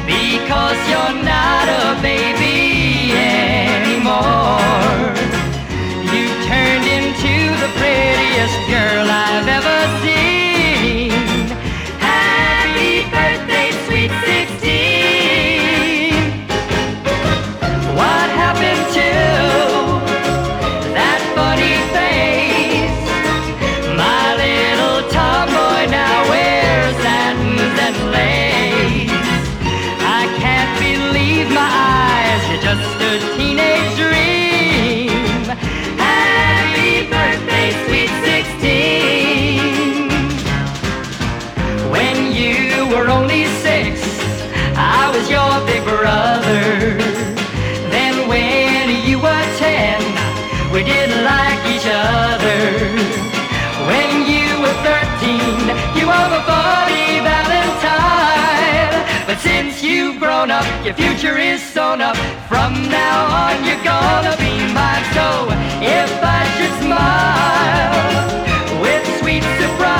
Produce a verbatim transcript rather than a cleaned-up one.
because you're not a baby anymore. You turned into the prettiest girl I've ever seen. Happy birthday, sweet sixteen. What happened to that funny face? My little tomboy now wears satins and lace. I can't believe my eyes, you're just a teenage dream. Happy birthday, sweet sixteen. When you were only six, I was your big brother. Then when you were ten, we didn't like each other. When you were thirteen, you were my buddy Valentine. But since you've grown up, your future is sewn up. From now on, you're gonna be mine. So if I should smile with sweet surprise,